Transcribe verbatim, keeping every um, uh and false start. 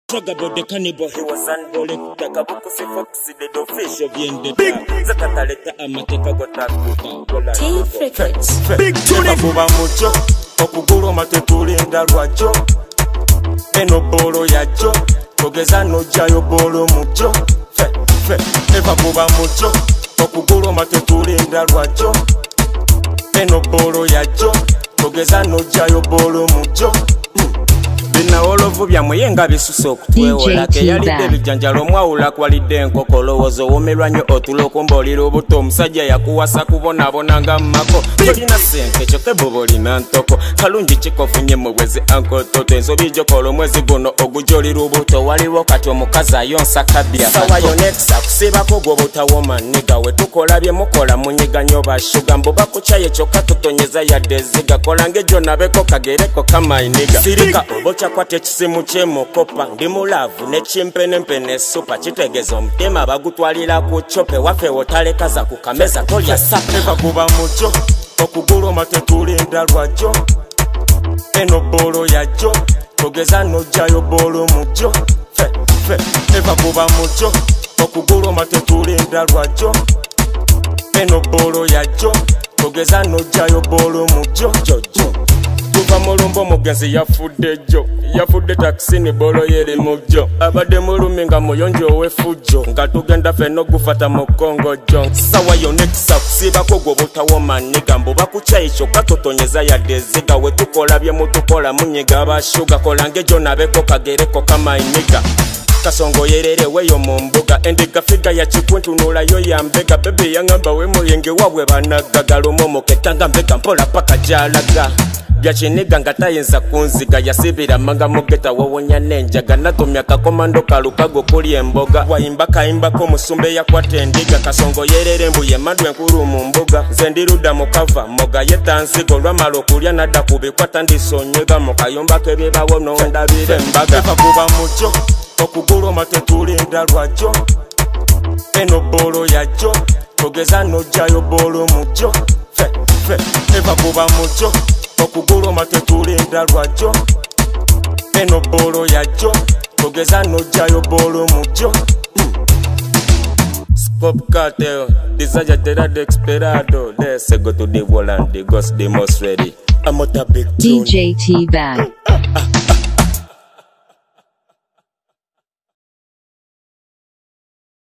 Talk about the cannibal, he was unbelievable. Takabukusi Foxy, the official Viende. Big Zakataleta Amateka Gotakuta. T Frequency. Big Tuna Buba Mucho, Okuguro Matetuli and Dalwajo. Eno Bolo Yajo, Togezano Jayo Bolo Mucho. Fe, fe, Eva Buba Mucho, Okuguro Matetuli and Dalwajo. Eno Bolo Yajo, Togezano Jayo Bolo Mucho. Bina olovu bya muyenga bisuso okutwewola ke yalidde bijanjalo mwawula kwalidde enkoko lowoozo womerwa nnyo otulokombolira obuto omusajja yakuwasa kubonabona nga mmako tolina sente kyokka ebbuba olina ntoko kalungi kikofunye mu bwezi ankototo ensobi gyokola omwezi guno ogujolira obuto waliwo kati omukazi ayonsa kabya sawa yonekisa kusibako gw'obutawoma niga we tukola bye mukola munyiga nnyo bashuga mbu bakukyaye kyokka tutonyeza yadde eziga kola ng'ejjo nabeko kagereko kamayiniga sirika obocha kwate kisimu kyemukopa ndi mulavu ne chimpenempene supa kitegeeza omutima bagutwalira ku chope waffe wotalekaza ku kameza tolya sapeva kuba mucho okugulu matetulinda lwajo eno bolo yajo togeza nojayo bolo mujo fe fe eva kuba mucho okugulu matetulinda lwajo eno bolo yajo togeza nojayo bolo mujo jojo Tuva mulumbo mugenzi yafudde jo yafudde taxi ni bolo yeri mujo abadde mulumi nga muyonjo wefujo nga tugenda feno gufata mu Kongo jo sawa yonekisa kusibako gw'obutawoma niga mbu bakukyayi kyokka totonyeza yadde eziga we tukola bye mutukola munyiga abashuga kola ng'ejjo nabeko kagereko kamayiniga kasongo yerere weyo mu mbuga endiga figa ya chikuntunulayo ya mbega bebe yangamba we muyenge wabwe banagagala omomoketanga mbega mpola paka jalaga Byachiniga nga tayinza kunziga yasibira manga mugeta wowonya nenjaga natumya kakomando kalukago kuli emboga wayimba kayimbako musumbe yakwata endiga kasongo yerere mbuye madwe nkuru mu mbuga zendiruda mukava moga yetanzigo lwamala okulya nadda kubikwata ndisonyega mukayombako ebyebawo nondabire embaga eva kuba mucho okugulu matetulinda lwajo eno bolo yajo togeza nojayo bolo mujo fe fe eva kuba mucho okugulu matetulinda lwajo eno bolo yajo togeza nojayo bolo mujo Scope cartel desire terra de experado let's go to the wall and the ghost the most ready I'm not a big D J T Bag